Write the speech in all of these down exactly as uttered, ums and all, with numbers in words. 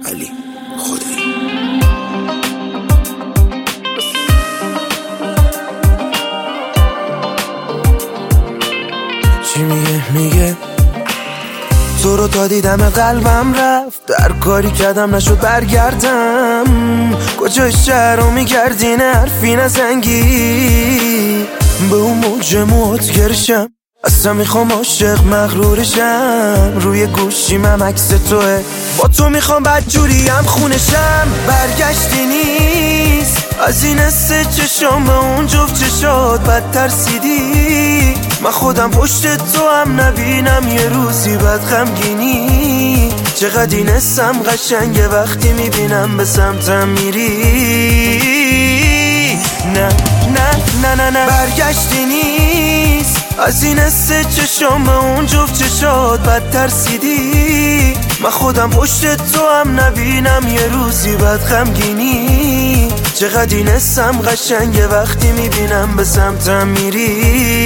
علی خدایی. چی میگه میگه تو رو تا دیدم قلبم رفت، در کاری کردم نشد برگردم. کجای شهر رو میگردی حرفی نزنگی، به اون موج موت گرشم اصلا میخوام عاشق مغرورشم. روی گوشیمم عکس توه، با تو میخوام بدجوریم خونشم. برگشتی نیست از این حس چشام به اون جفت چشات بد ترسیدی. من خودم پشت تو هم نبینم یه روزی بد غمگینی. چقدر این حسم قشنگه وقتی میبینم به سمتم میری. نه نه نه نه نه برگشتی نیست از این حس چشام به اون جفت چشات بد ترسیدی. من خودم پشت تو هم نبینم یه روزی بد غمگینی. چقدر این حسم قشنگه وقتی میبینم به سمتم میری.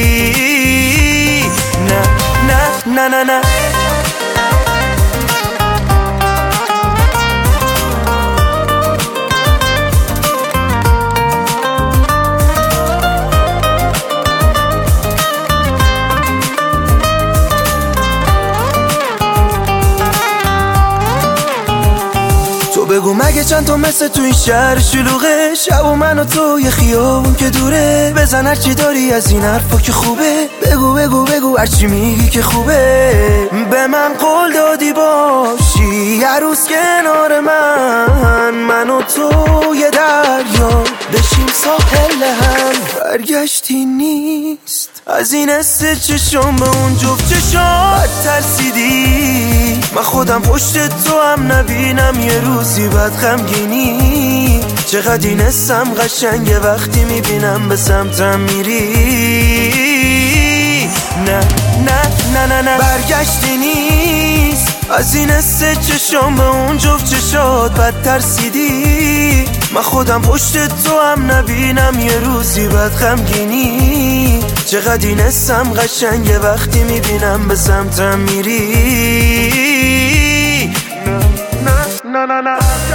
نه نه نه نه نه بگو مگه چند تا مثل تو این شهر شلوغه؟ شب و من و تو یه خیابون که دوره. بزن هرچی داری از این حرفا که خوبه. بگو بگو بگو هرچی میگی که خوبه. به من قول دادی باشی هر روز کنار من، من و تو یه دریا بشیم ساحل هم. برگشتی نیست از این حس چشام به اون جفت چشام بد ترسیدی. من خودم پشت تو هم نبینم یه روزی بد غمگینی. چقدر این حسم قشنگه وقتی میبینم به سمتم میری. نه نه نه نه نه برگشتی نیست از این حس چشام به اون جفت چشات بد ترسیدی. من خودم پشت تو هم نبینم یه روزی بد غمگینی. چقدر این حسم قشنگه وقتی میبینم به سمتم میری. نه نه نه نه